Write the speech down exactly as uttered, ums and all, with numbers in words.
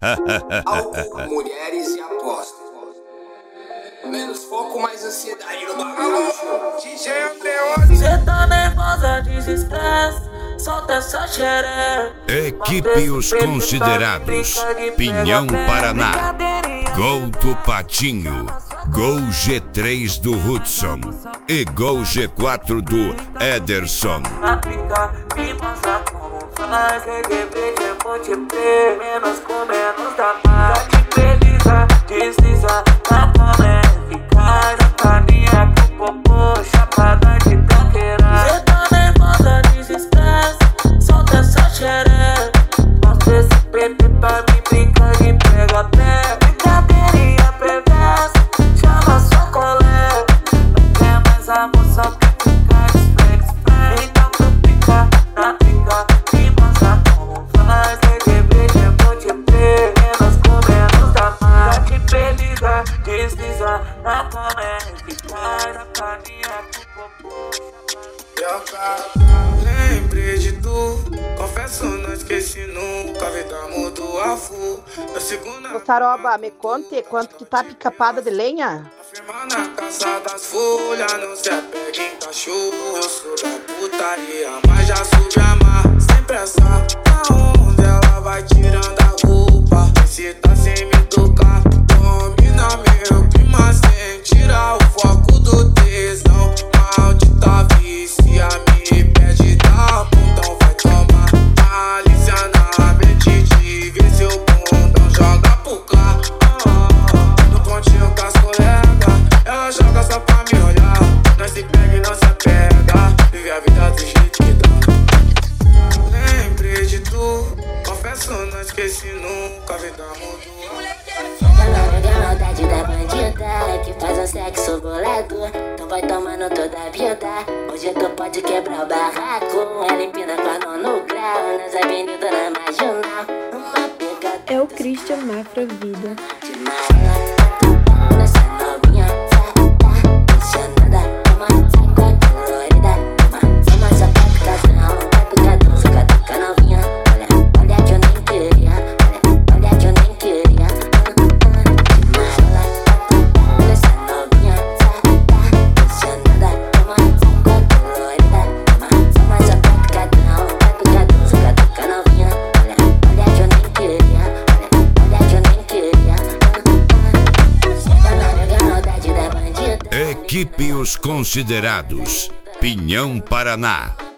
Álcool, mulheres e aposta. Menos foco, mais ansiedade no bagulho. D J Andreoli. Cê tá nervosa, desestresse, solta essa xereca. Equipe Os Considerados, Pinhão, Paraná. Gol do Patinho, Gol G três do Hudson e Gol G quatro do Ederson. Na pica, me mostra como faz. G G B, G ponte P, menos com menos dá mais. Tá de beleza, desliza na cama eficaz. A carinha com popô, chapada de tanqueira. Cê tá nervosa, desestresse, solta essa xereca. Mostra esse pepe pra mim brincar de pega pé. Brincadeirinha perversa, chama sua colega. Não quer mais amor, só quer ficar express, express. Então tu pica, na pica, me mostra como faz. G G B, G ponte P, menos com menos dá mais. Tá de beleza, desliza na cama eficaz. A carinha com popô. Lembrei de tu, confesso não esqueci nunca, a vida mudou a full. Na segunda Ô Saroba, me conte quanto que tá picapada de lenha? firma na caça das folhas, não se apega em cachorro. Eu sou da putaria, mas já soube amar. Sem pressa, na onda ela vai tirando a roupa. Se tá sem me tocar, domina meu clima sem tirar o foco do tesão. Maldita vícia me pede da bundão, vai tomar malícia na mente de ver seu bundão joga pro cá. No pontinho com as colegas, ela joga só pra me olhar. Nós se pega e não se apega, vive a vida do jeito que dá. Lembrei de tu, confesso não esqueci nunca, a vida mudou. Ela pega a maldade da bandida que faz um sexo bolado. Então vai tomando toda a vida. Hoje tu pode quebrar o barraco. Ela empina com a mão no grau nas avenidas na marginal. Uma pega É o Christian Mafra Vida. de mala. Nessa novinha tá funcionada. Toma, sai com a colorida. Toma, toma essa picadão. Vai picadão, fica toca novinha. Olha, olha que eu nem queria. Olha, olha que eu nem queria. Equipe Os Considerados, Pinhão, Paraná.